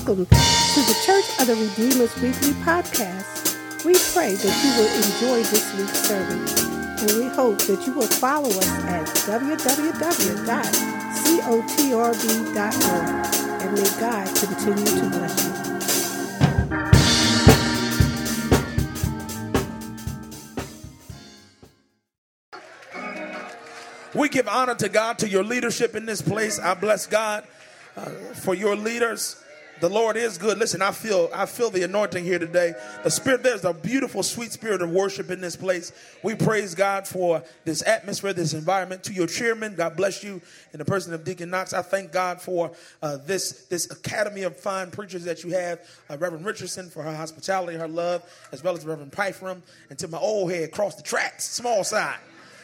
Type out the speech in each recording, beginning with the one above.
Welcome to the Church of the Redeemer's Weekly Podcast. We pray that you will enjoy this week's service, and we hope that you will follow us at www.cotrb.org, and may God continue to bless you. We give honor to God, to your leadership in this place. I bless God for your leaders. The Lord is good. Listen, I feel the anointing here today. The Spirit, there's a beautiful, sweet spirit of worship in this place. We praise God for this atmosphere, this environment. To your chairman, God bless you. In the person of Deacon Knox, I thank God for this academy of fine preachers that you have. Reverend Richardson for her hospitality, her love, as well as Reverend Pyfram. And to my old head across the tracks, small side.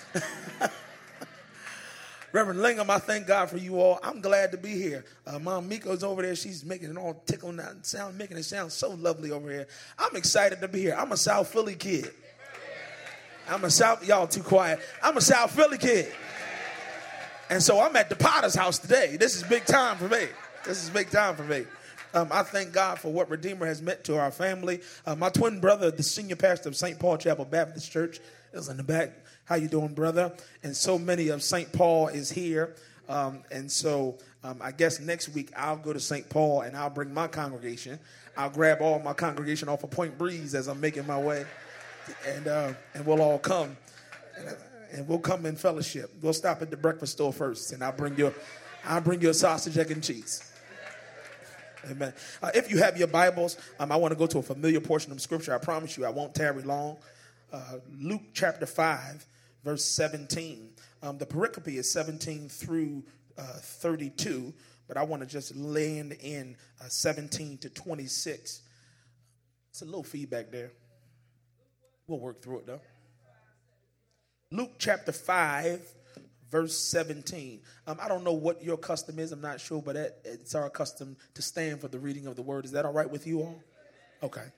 Reverend Lingham, I thank God for you all. I'm glad to be here. Mom Miko's over there. She's making it all tickle and sound, making it sound so lovely over here. I'm excited to be here. I'm a South Philly kid. Y'all too quiet. I'm a South Philly kid. And so I'm at the Potter's house today. This is big time for me. I thank God for what Redeemer has meant to our family. My twin brother, the senior pastor of St. Paul Chapel Baptist Church, is in the back. How you doing, brother? And so many of St. Paul is here. I guess next week I'll go to St. Paul and I'll bring my congregation. I'll grab all my congregation off of Point Breeze as I'm making my way. And we'll all come. And we'll come in fellowship. We'll stop at the breakfast store first. And I'll bring you a sausage, egg, and cheese. Amen. If you have your Bibles, I want to go to a familiar portion of Scripture. I promise you I won't tarry long. Luke chapter 5, verse 17. The pericope is 17 through 32, but I want to just land in 17 to 26. It's a little feedback there. We'll work through it, though. Luke chapter 5, verse 17. I don't know what your custom is. I'm not sure, but it's our custom to stand for the reading of the word. Is that all right with you all? Okay. All right.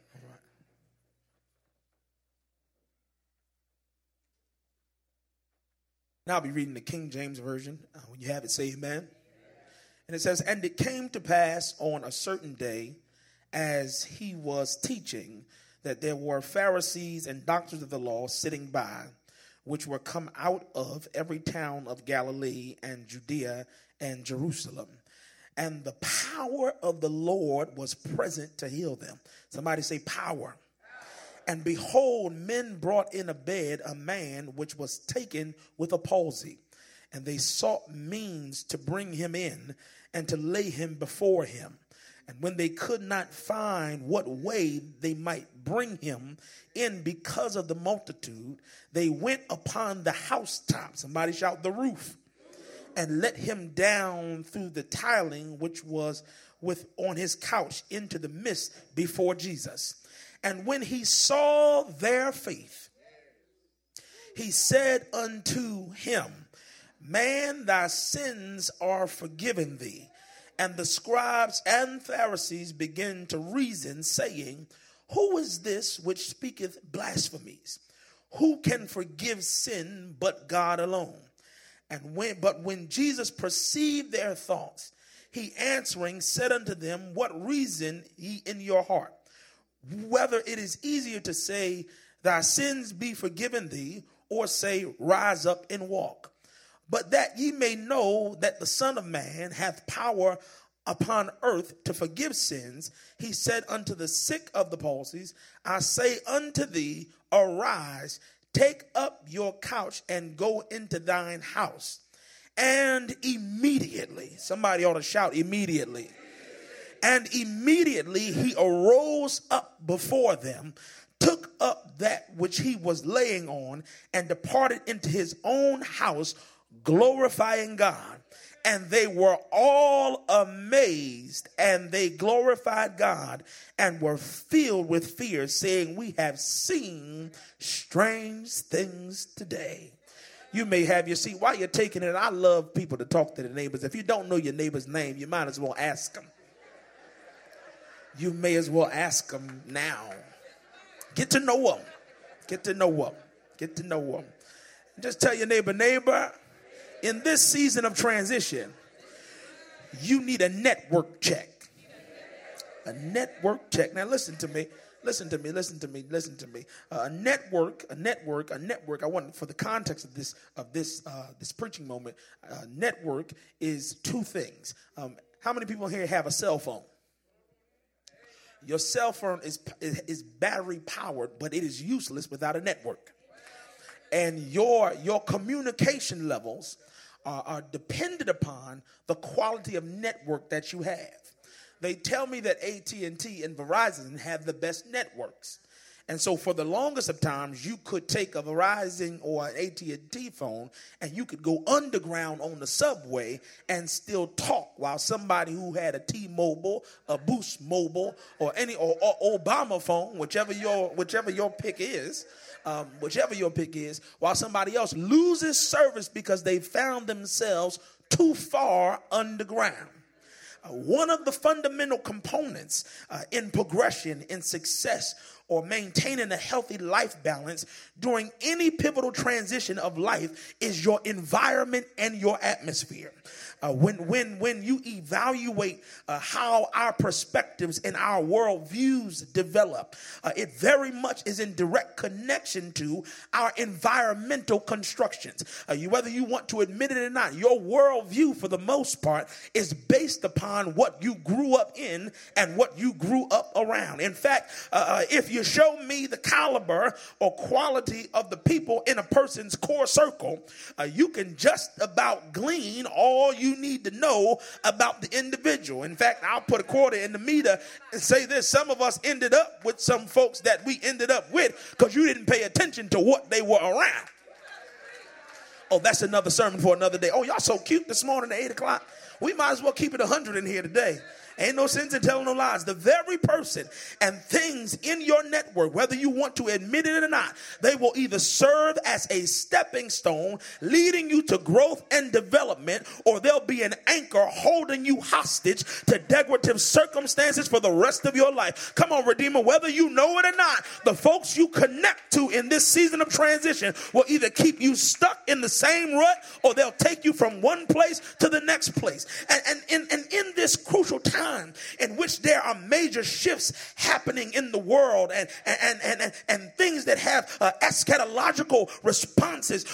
Now I'll be reading the King James Version. When you have it, say amen. And it says, "And it came to pass on a certain day, as he was teaching, that there were Pharisees and doctors of the law sitting by, which were come out of every town of Galilee and Judea and Jerusalem. And the power of the Lord was present to heal them." Somebody say power. "And behold, men brought in a bed a man which was taken with a palsy. And they sought means to bring him in and to lay him before him. And when they could not find what way they might bring him in because of the multitude, they went upon the housetop," somebody shout the roof, "and let him down through the tiling which was on his couch into the midst before Jesus. And when he saw their faith, he said unto him, Man, thy sins are forgiven thee. And the scribes and Pharisees began to reason, saying, Who is this which speaketh blasphemies? Who can forgive sin but God alone? But when Jesus perceived their thoughts, he answering said unto them, What reason ye in your heart? Whether it is easier to say, Thy sins be forgiven thee, or say, Rise up and walk. But that ye may know that the Son of Man hath power upon earth to forgive sins, he said unto the sick of the palsies, I say unto thee, Arise, take up your couch, and go into thine house. And immediately," somebody ought to shout immediately. "And immediately he arose up before them, took up that which he was laying on, and departed into his own house, glorifying God. And they were all amazed, and they glorified God, and were filled with fear, saying, We have seen strange things today." You may have your seat. While you're taking it, I love people to talk to the neighbors. If you don't know your neighbor's name, you might as well ask them. You may as well ask them now. Get to know them. Get to know them. Get to know them. Just tell your neighbor, in this season of transition, you need a network check. A network check. Now listen to me. Listen to me. A network. I want, for the context of this preaching moment, network is two things. How many people here have a cell phone? Your cell phone is battery powered, but it is useless without a network. And your communication levels are dependent upon the quality of network that you have. They tell me that AT&T and Verizon have the best networks. And so for the longest of times, you could take a Verizon or an AT&T phone and you could go underground on the subway and still talk, while somebody who had a T-Mobile, a Boost Mobile, or Obama phone, whichever your pick is, while somebody else loses service because they found themselves too far underground. One of the fundamental components in progression, in success, or maintaining a healthy life balance during any pivotal transition of life is your environment and your atmosphere. When you evaluate how our perspectives and our worldviews develop, it very much is in direct connection to our environmental constructions. Whether you want to admit it or not, your worldview, for the most part, is based upon what you grew up in and what you grew up around. In fact, if you show me the caliber or quality of the people in a person's core circle, you can just about glean all you need to know about the individual. In fact, I'll put a quarter in the meter and say this: some of us ended up with some folks that we ended up with because you didn't pay attention to what they were around. Oh, that's another sermon for another day. Oh, y'all so cute this morning at 8 o'clock. We might as well keep it 100 in here today. Ain't no sense in telling no lies. The very person and things in your network, whether you want to admit it or not, they will either serve as a stepping stone leading you to growth and development, or they'll be an anchor holding you hostage to decorative circumstances for the rest of your life. Come on, Redeemer, whether you know it or not, the folks you connect to in this season of transition will either keep you stuck in the same rut, or they'll take you from one place to the next place. And in this crucial time in which there are major shifts happening in the world and things that have eschatological responses,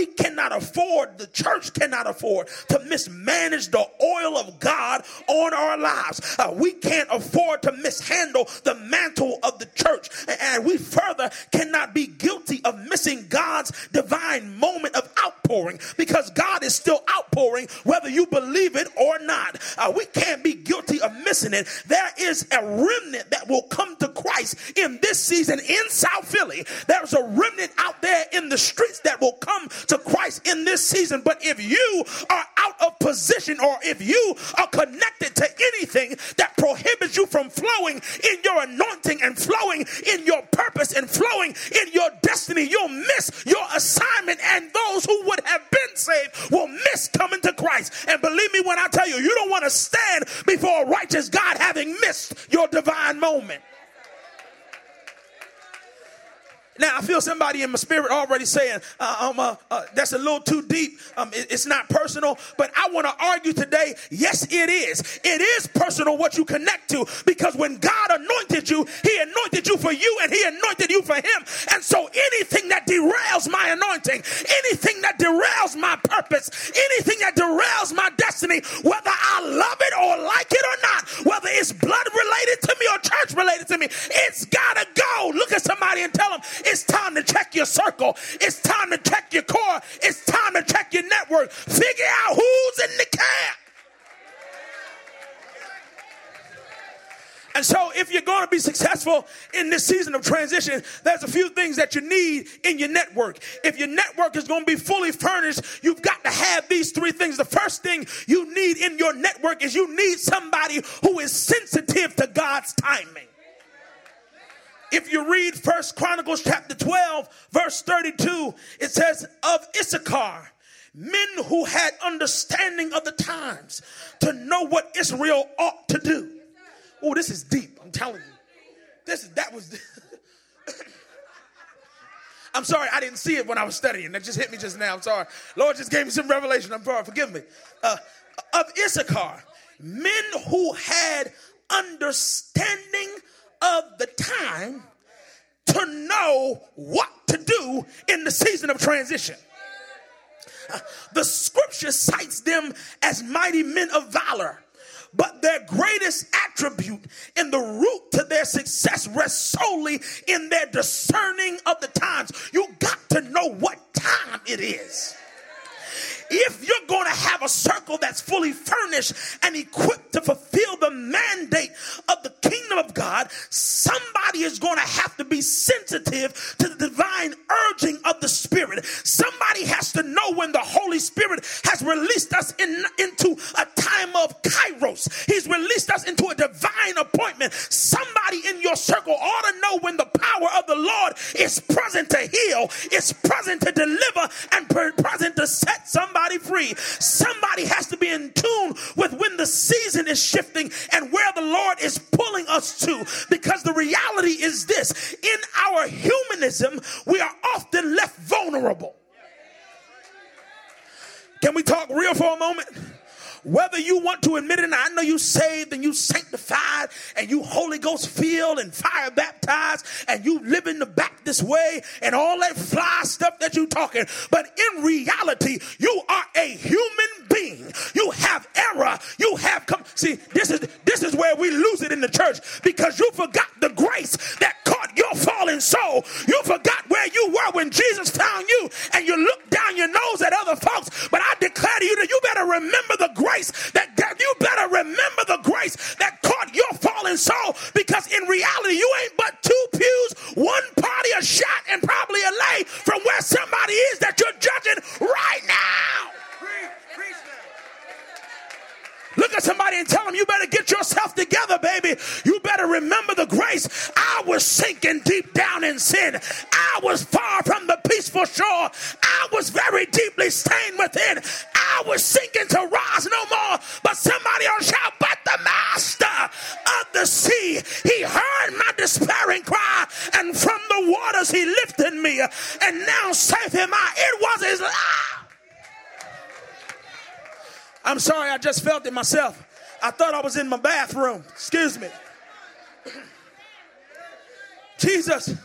the church cannot afford to mismanage the oil of God on our lives. We can't afford to mishandle the mantle of the church, and we further cannot be guilty of missing God's divine moment of outpouring, because God is still outpouring whether you believe it or not. We can't be guilty of missing it. There is a remnant that will come to Christ in this season in South Philly. There's a remnant out there in the streets that will come to Christ in this season. But if you are out of position, or if you are connected to anything that prohibits you from flowing in your anointing and flowing in your purpose and flowing in your destiny, you'll miss your assignment, and those who would have been saved will miss coming to Christ. And believe me when I tell you, you don't want to stand before a righteous God having missed your divine moment. Now, I feel somebody in my spirit already saying, that's a little too deep. It's not personal. But I want to argue today, yes, it is. It is personal what you connect to, because when God anointed you, he anointed you for you, and he anointed you for him. And so anything that derails my anointing, anything that derails my purpose, anything that derails my destiny, whether I love it or like it or not, whether it's blood related to me or church related to me, it's got to go. Look at somebody and tell them, it's time to check your circle. It's time to check your core. It's time to check your network. Figure out who's in the camp. And so if you're going to be successful in this season of transition, there's a few things that you need in your network. If your network is going to be fully furnished, you've got to have these three things. The first thing you need in your network is you need somebody who is sensitive to God's timing. If you read 1 Chronicles chapter 12, verse 32, it says, of Issachar, men who had understanding of the times to know what Israel ought to do. Oh, this is deep. I'm telling you. I'm sorry, I didn't see it when I was studying. That just hit me just now. I'm sorry. Lord just gave me some revelation. I'm sorry. Forgive me. Of Issachar, men who had understanding of the time to know what to do in the season of transition. The scripture cites them as mighty men of valor, but their greatest attribute and the root to their success rests solely in their discerning of the times. You got to know what time it is. If you're going to have a circle that's fully furnished and equipped to fulfill the mandate of the kingdom of God, somebody is going to have to be sensitive to the divine urging of the Spirit. Somebody has to know when the Holy Spirit has released us into a time of kairos. He's released us into a divine appointment. Somebody in your circle ought to know when the power of the Lord is present to heal, is present to deliver, and present to set somebody free. Somebody has to be in tune with when the season is shifting and where the Lord is pulling us to, because the reality is this: in our humanism, we are often left vulnerable. Can we talk real for a moment? Whether you want to admit it, and I know you saved and you sanctified and you Holy Ghost filled and fire baptized and you live in the Baptist way and all that fly stuff that you talking, but in reality, you are a human being. You have error. You have see, this is where we lose it in the church, because you forgot the grace that caught your fallen soul. You forgot where you were when Jesus found you, and you look down your nose at other folks. But I declare to you that you better remember the grace that caught your fallen soul, because in reality you ain't but 2 pews, 1 party, a shot, and probably a lay from where somebody is that you're judging right now. Look at somebody and tell them, you better get yourself together, baby. You better remember the grace. I was sinking deep down in sin. I was far from the peaceful shore. I was very deeply stained within. I was sinking to rise no more. But somebody else shout, but the master of the sea, he heard my despairing cry, and from the waters he lifted me, and now saith him I. It was his life. I'm sorry, I just felt it myself. I thought I was in my bathroom. Excuse me. Jesus.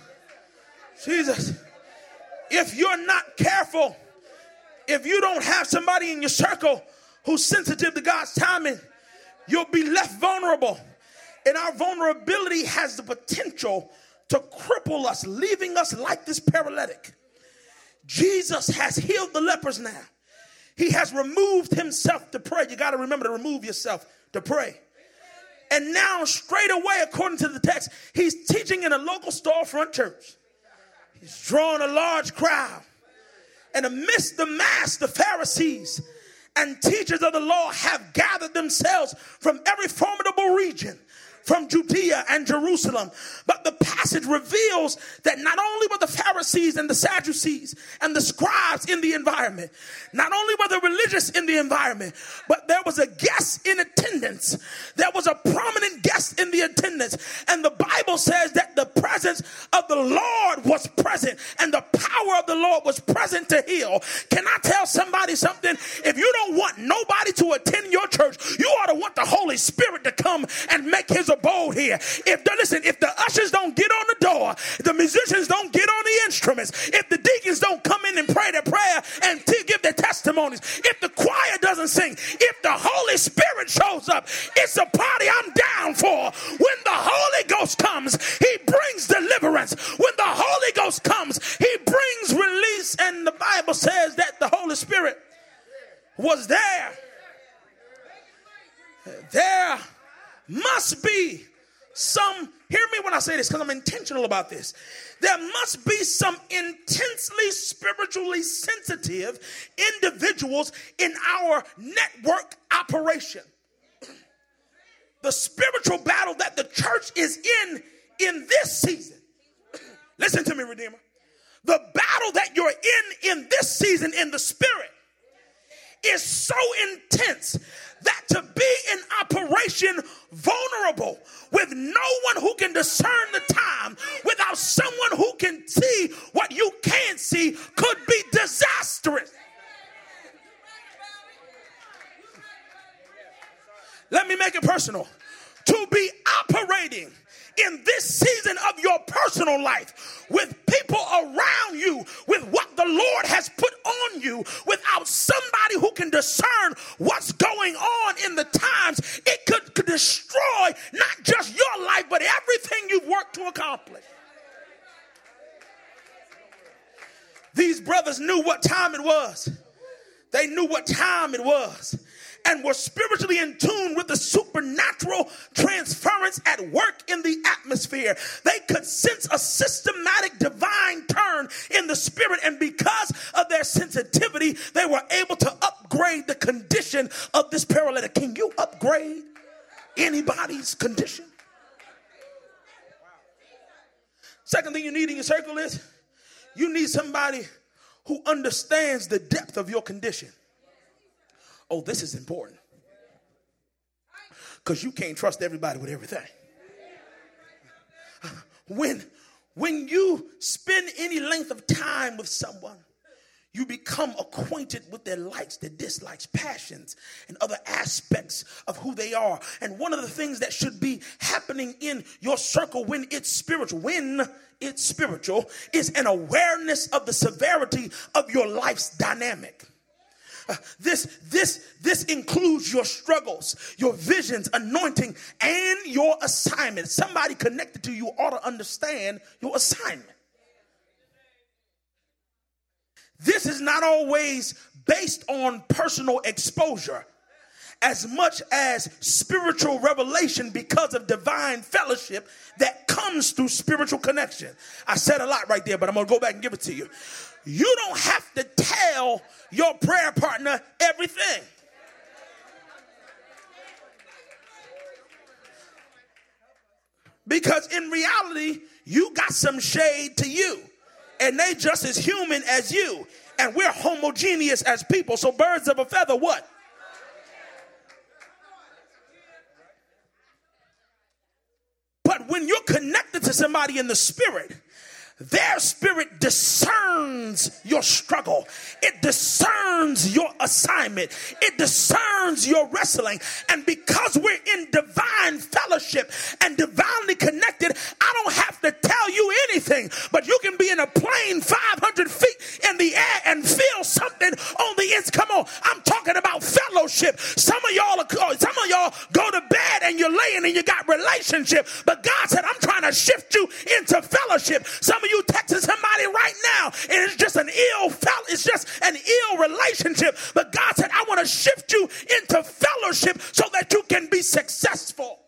If you're not careful, if you don't have somebody in your circle who's sensitive to God's timing, you'll be left vulnerable. And our vulnerability has the potential to cripple us, leaving us like this paralytic. Jesus has healed the lepers now. He has removed himself to pray. You got to remember to remove yourself to pray. And now straight away, according to the text, he's teaching in a local storefront church. He's drawing a large crowd. And amidst the mass, the Pharisees and teachers of the law have gathered themselves from every formidable region, from Judea and Jerusalem. But the passage reveals that not only were the Pharisees and the Sadducees and the scribes in the environment, not only were the religious in the environment, but there was a guest in attendance. There was a prominent guest in the attendance. And the Bible says that the presence of the Lord was present, and the power of the Lord was present to heal. Can I tell somebody something? If you don't want nobody to attend your church, you ought to want the Holy Spirit to come and make his abode here. If the ushers don't get on the door, the musicians don't get on the instruments, if the deacons don't come in and pray their prayer and give their testimonies, if the choir doesn't sing, if the Holy Spirit shows up, it's a party I'm down for. When the Holy Ghost comes, he brings deliverance. When the Holy Ghost comes, he brings release. And the Bible says that the Holy Spirit was there. There must be some, hear me when I say this, because I'm intentional about this. There must be some intensely spiritually sensitive individuals in our network operation. The spiritual battle that the church is in this season. Listen to me, Redeemer. The battle that you're in this season in the spirit is so intense that to be in operation vulnerable with no one who can discern the time, without someone who can see what you can't see, could be disastrous. Let me make it personal. To be operating in this season of your personal life with people around you, with what the Lord has put on you, without somebody who can discern what's going on in the times, it could destroy not just your life, but everything you've worked to accomplish. These brothers knew what time it was. They knew what time it was and were spiritually in tune with the supernatural transference at work in the atmosphere. They could sense a systematic divine turn in the spirit, and because of their sensitivity, they were able to upgrade the condition of this paralytic. Can you upgrade anybody's condition? Second thing you need in your circle is you need somebody who understands the depth of your condition. Oh, this is important. Because you can't trust everybody with everything. When you spend any length of time with someone, you become acquainted with their likes, their dislikes, passions, and other aspects of who they are. And one of the things that should be happening in your circle when it's spiritual, is an awareness of the severity of your life's dynamic. This includes your struggles, your visions, anointing, and your assignment. Somebody connected to you ought to understand your assignment. This is not always based on personal exposure as much as spiritual revelation because of divine fellowship that comes through spiritual connection. I said a lot right there, but I'm going to go back and give it to you. You don't have to tell your prayer partner everything. Because in reality, you got some shade to you. And they just as human as you. And we're homogeneous as people. So birds of a feather, what? But when you're connected to somebody in the spirit, their spirit discerns your struggle. It discerns your assignment. It discerns your wrestling. And because we're in divine fellowship and divinely connected, I don't have to tell you anything. But you can be in a plane 500 feet in the air and feel something on the inside. Come on, I'm talking about fellowship. Some of y'all go to bed and you're laying and you got relationship. But God said, I'm trying to shift you into fellowship. Some of you texting somebody right now and it's just an ill relationship. But God said, I want to shift you into fellowship so that you can be successful.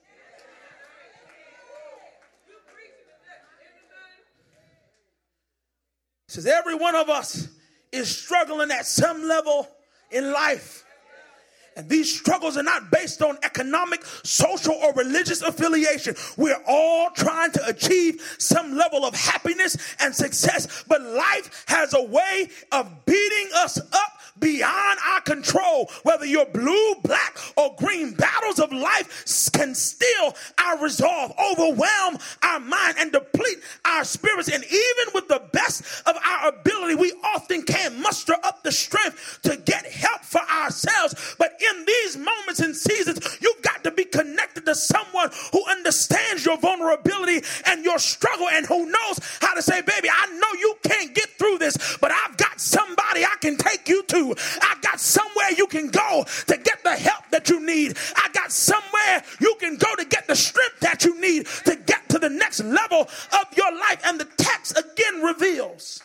He says every one of us is struggling at some level in life. And these struggles are not based on economic, social, or religious affiliation. We're all trying to achieve some level of happiness and success. But life has a way of beating us up beyond our control. Whether you're blue, black, or green, battles of life can steal our resolve, overwhelm our mind, and deplete our spirits. And even with the best of our ability, we often can't muster up the strength to get help for ourselves. But in these moments and seasons, you've got to be connected to someone who understands your vulnerability and your struggle and who knows how to say, baby, I know you can't get through this, but I've got somebody I can take you to. I got somewhere you can go to get the help that you need. I got somewhere you can go to get the strength that you need to get to the next level of your life. And the text again reveals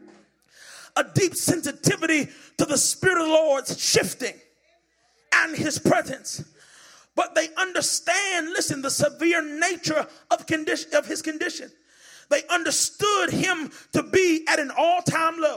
a deep sensitivity to the Spirit of the Lord's shifting and his presence. But they understand, listen, the severe nature of his condition. They understood him to be at an all-time low.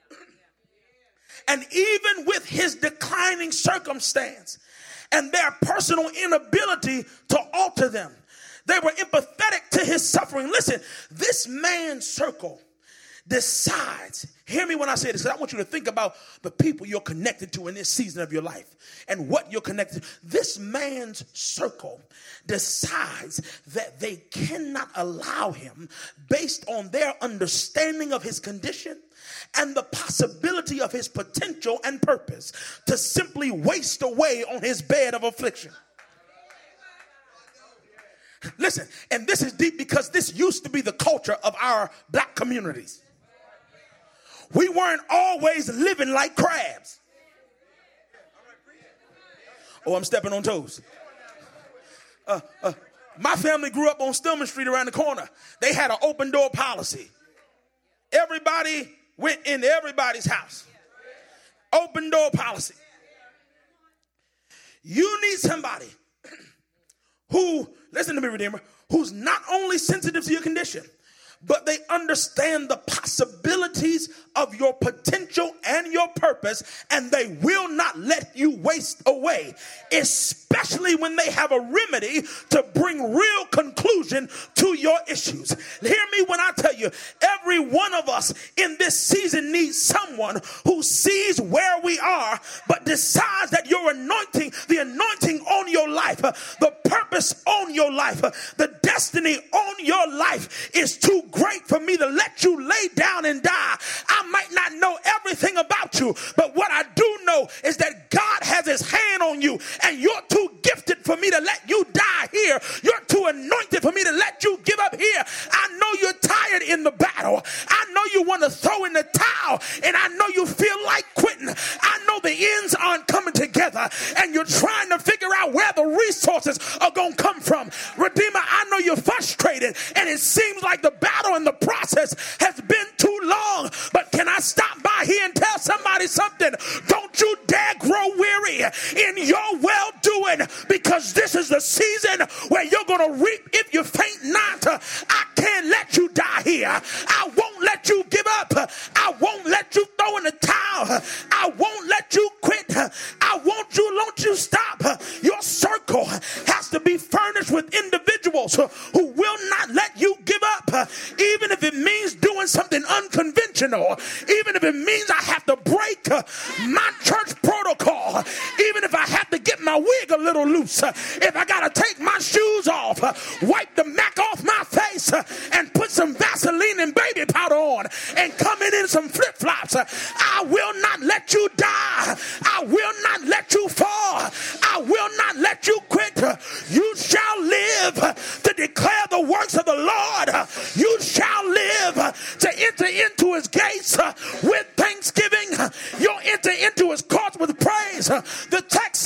And even with his declining circumstance and their personal inability to alter them, they were empathetic to his suffering. Listen, this man's circle decides. Hear me when I say this, because I want you to think about the people you're connected to in this season of your life and what you're connected to. This man's circle decides that they cannot allow him, based on their understanding of his condition and the possibility of his potential and purpose, to simply waste away on his bed of affliction. Listen, and this is deep because this used to be the culture of our black communities. We weren't always living like crabs. Oh, I'm stepping on toes. My family grew up on Stillman Street around the corner. They had an open door policy. Everybody went into everybody's house. Open door policy. You need somebody who, listen to me, Redeemer, who's not only sensitive to your condition, but they understand the possibilities of your potential and your purpose, and they will not let you waste away, especially when they have a remedy to bring real conclusion to your issues. Hear me when I tell you, every one of us in this season needs someone who sees where we are, but decides that your anointing, the anointing on your life, the purpose on your life, the destiny on your life is too great for me to let you lay down and die. I might not know everything about you, but what I do know is that God has his hand on you, and you're too gifted for me to let you die here. You're too anointed for me to let you give up here. I know you're tired in the battle. I know you want to throw in the towel, and I know you feel like quitting. I know the ends aren't coming together, and you're trying to figure out where the resources are going to come from. Redeemer, I know you're frustrated, and it seems like the battle and the process has been too long, but can I stop by here and tell somebody something? Don't you dare grow weary in your well-doing, because this is the season where you're going to reap if you faint not. I can't let you die here. I won't let you give up. I won't let you throw in the towel. I won't let you quit. I won't you stop. Your circle has to be furnished with individuals who will not let you give up, even if it means doing something unconventional, even if it means I have to break my church protocol, even if I have to get my wig a little loose, if I got to take my shoes off, wipe the Mac off my face, and put some Vaseline and baby powder on, and come in some flip-flops. I will not let you die. I will not let you fall. I will not let you quit. You shall live to declare the works of the Lord. You shall live to enter into his gates with thanksgiving. You'll enter into his courts with praise. The text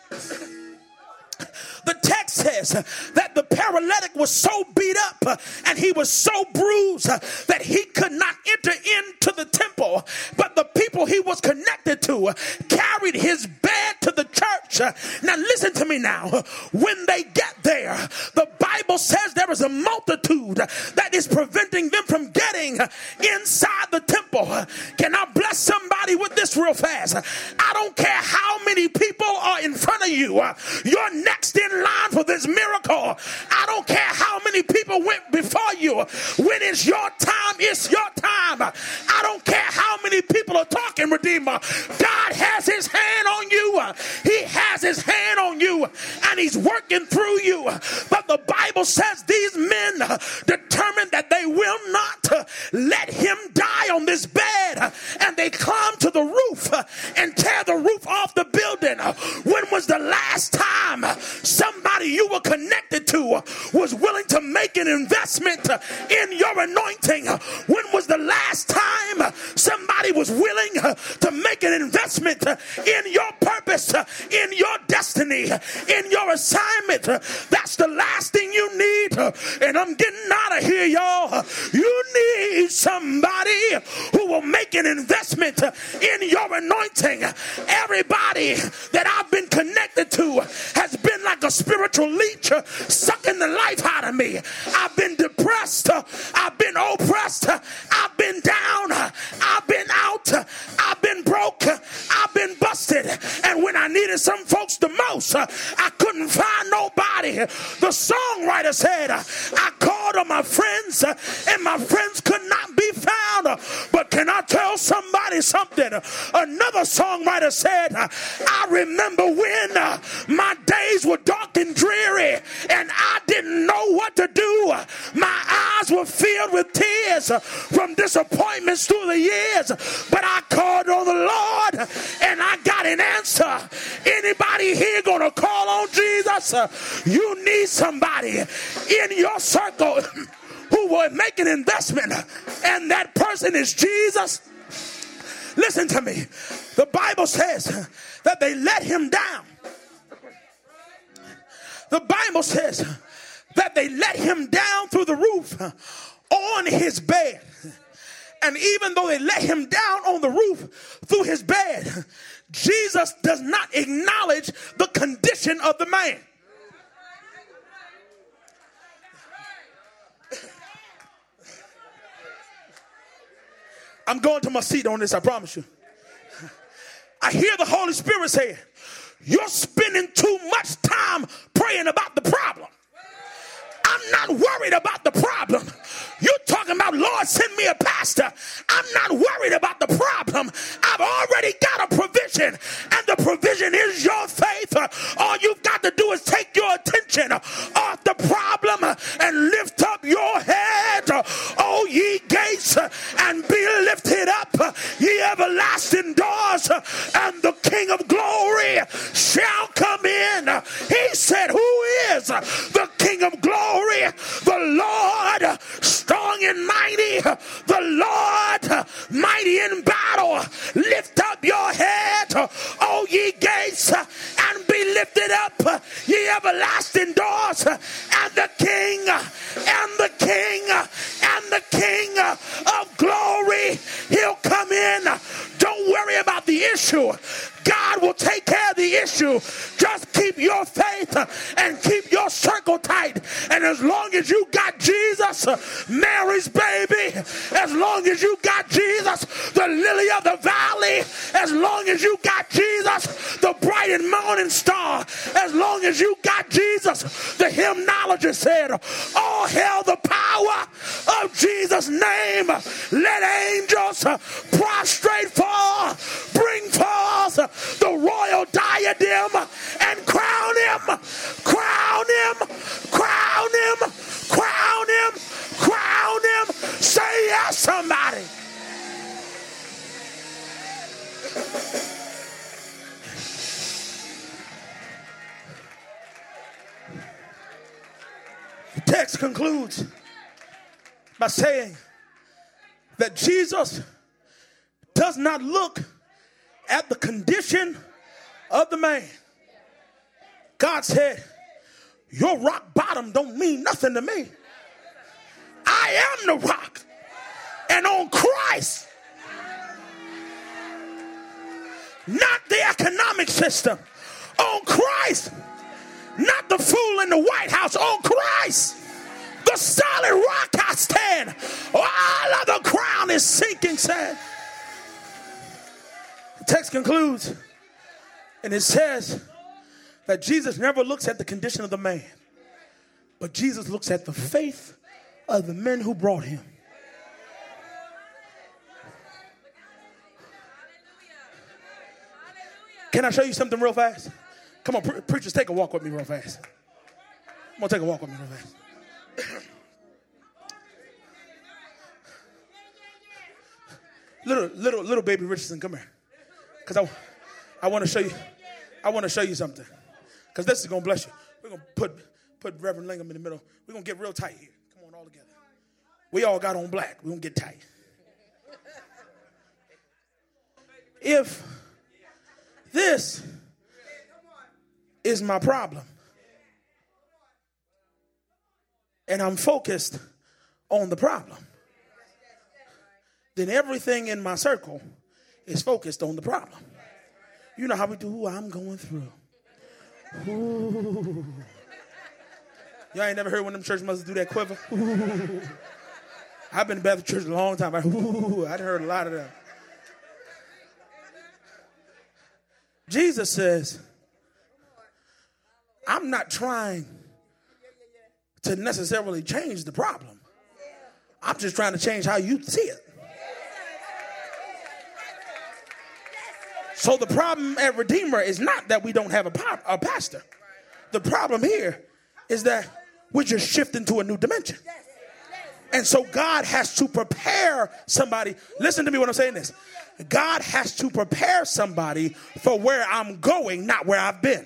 says that the paralytic was so beat up and he was so bruised that he could not enter into the temple, but the people he was connected to carried his bed to the church. Now listen to me now. When they get there, the Bible says there is a multitude that is preventing them from getting inside the temple. Can I bless somebody with this real fast? I don't care how many people are in front of you. You're next in line for this miracle. I don't care how many people went before you. When it's your time, it's your time. I don't care how many people are talking, Redeemer. God has his hand on you. He has his hand on you, and he's working through you. But the Bible says these men determined that they will not let him die on this bed, and they climb to the roof and tear the roof off the building. When was the last time somebody you were connected to was willing to make an investment in your anointing? When was the last time somebody was willing to make an investment in your purpose, in your destiny, in your assignment? That's the last thing you need. And I'm getting out of here, y'all. You need somebody who will make an investment in your anointing. Everybody that I've been connected to has been like a spiritual leech sucking the life out of me. I've been depressed. I've been oppressed. I've been down. I've been out. I've been broke. I've been busted. And when I needed some folks the most, I couldn't find nobody. The songwriter said, I called on my friends and my friends could not be found. But can I tell somebody something? Another songwriter said, I remember when my days were dark and dreary and I didn't know what to do. My eyes were filled with tears from disappointments through the years. But I called on the Lord and I got an answer. Anybody here gonna call on Jesus? You need somebody in your circle who will make an investment, and that person is Jesus. Listen to me. The Bible says that they let him down. The Bible says that they let him down through the roof on his bed. And even though they let him down on the roof through his bed, Jesus does not acknowledge the condition of the man. I'm going to my seat on this, I promise you. I hear the Holy Spirit saying, you're spending too much time praying about the problem. I'm not worried about the problem. You're talking about, Lord, send me a pastor. I'm not worried about the problem. I've already got a provision, and the provision is your faith. All you've got to do is take your attention off the problem and lift up your head, O ye gates, and be lifted up, ye everlasting doors, and the King of glory shall come in. He said, who is the King of glory? The Lord strong and mighty, the Lord mighty in battle. Lift up your head, O ye gates, and be lifted up, ye everlasting doors, and the King of glory, he'll come in. Don't worry about the issue. God will take care of the issue. Just keep your faith and keep your circle tight. And as long as you got Jesus, Mary's baby, as long as you got Jesus, the lily of the valley, as long as you got Jesus, the bright and morning star, as long as you got Jesus, the hymnologist said, all hail the power of Jesus' name. Let angels prostrate fall, bring forth the royal diadem and crown him, crown him, crown him, crown him, crown him. Say yes, somebody. The text concludes by saying that Jesus does not look at the condition of the man. God said, your rock bottom don't mean nothing to me. I am the rock. And on Christ, not the economic system, on Christ, not the fool in the White House, on Christ, the solid rock I stand. All of the ground is sinking sand. The text concludes, and it says that Jesus never looks at the condition of the man, but Jesus looks at the faith of the men who brought him. Can I show you something real fast? Come on, preachers, take a walk with me real fast. Come on, take a walk with me real fast. little baby Richardson, come here. Because I want to show you. I want to show you something. Because this is going to bless you. We're going to put Reverend Lingham in the middle. We're going to get real tight here. Come on, all together. We all got on black. We're going to get tight. If this is my problem, and I'm focused on the problem, then everything in my circle is focused on the problem. You know how we do, I'm going through. Ooh. Y'all ain't never heard one of them church mothers do that quiver? Ooh. I've been in Baptist church a long time. I've heard a lot of them. Jesus says, I'm not trying to necessarily change the problem. I'm just trying to change how you see it. So the problem at Redeemer is not that we don't have a pastor. The problem here is that we're just shifting to a new dimension. And so God has to prepare somebody. Listen to me when I'm saying this. God has to prepare somebody for where I'm going, not where I've been.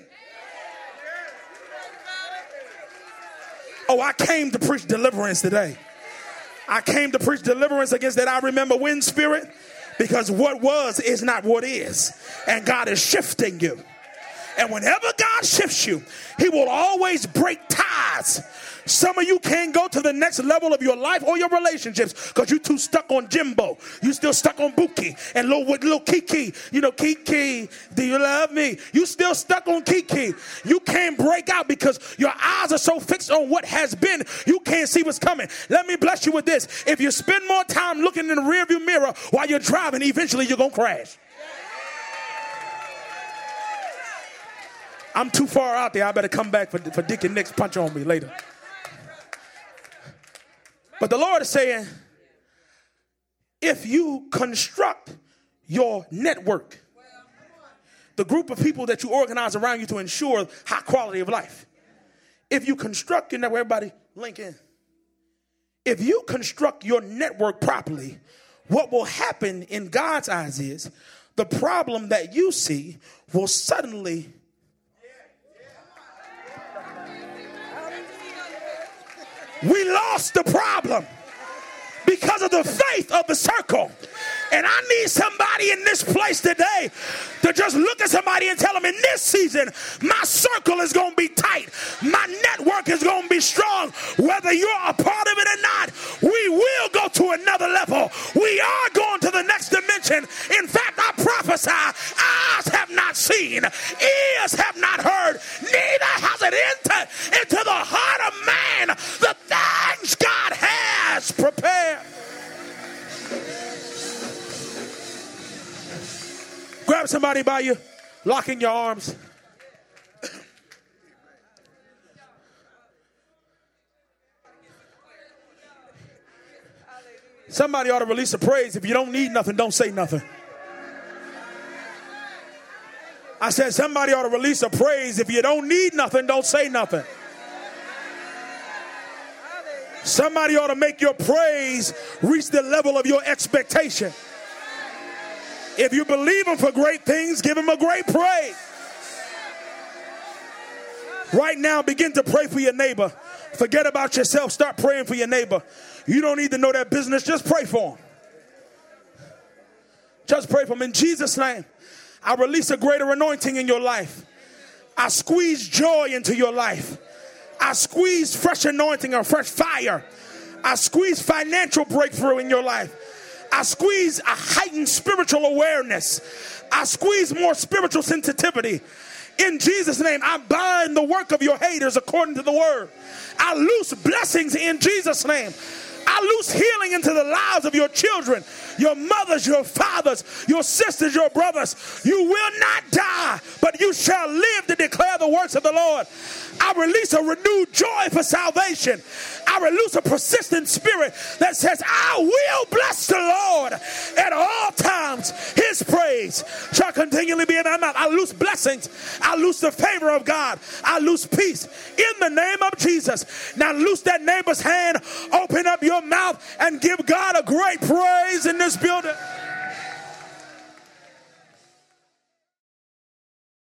Oh, I came to preach deliverance today. I came to preach deliverance against that I remember when spirit, because what was is not what is. And God is shifting you. And whenever God shifts you, he will always break ties. Some of you can't go to the next level of your life or your relationships because you're too stuck on Jimbo. You still stuck on Buki and little Kiki. You know, Kiki, do you love me? You still stuck on Kiki. You can't break out because your eyes are so fixed on what has been, you can't see what's coming. Let me bless you with this. If you spend more time looking in the rearview mirror while you're driving, eventually you're going to crash. I'm too far out there. I better come back for Dick and Nick's punch on me later. But the Lord is saying, if you construct your network, the group of people that you organize around you to ensure high quality of life, if you construct your network, everybody link in. If you construct your network properly, what will happen in God's eyes is the problem that you see will suddenly we lost the problem because of the faith of the circle. And I need somebody in this place today to just look at somebody and tell them, in this season, my circle is going to be tight. My network is going to be strong. Whether you're a part of it or not, we will go to another level. We are going to the next dimension. In fact, I prophesy, eyes have not seen, ears have not heard, neither has it entered into the heart of man the things God has prepared. Grab somebody by you, lock in your arms. Somebody ought to release a praise. If you don't need nothing, don't say nothing. I said somebody ought to release a praise. If you don't need nothing, don't say nothing. Somebody ought to make your praise reach the level of your expectation. If you believe him for great things, give him a great praise. Right now, begin to pray for your neighbor. Forget about yourself. Start praying for your neighbor. You don't need to know their business. Just pray for them. Just pray for them. In Jesus' name, I release a greater anointing in your life. I squeeze joy into your life. I squeeze fresh anointing or fresh fire. I squeeze financial breakthrough in your life. I squeeze a heightened spiritual awareness. I squeeze more spiritual sensitivity. In Jesus' name, I bind the work of your haters according to the word. I loose blessings in Jesus' name. I loose healing into the lives of your children, your mothers, your fathers, your sisters, your brothers. You will not die, but you shall live to declare the works of the Lord. I release a renewed joy for salvation. I release a persistent spirit that says, I will bless the Lord at all times. His praise shall continually be in my mouth. I loose blessings. I loose the favor of God. I loose peace in the name of Jesus. Now loose that neighbor's hand. Open up your mouth and give God a great praise in this building.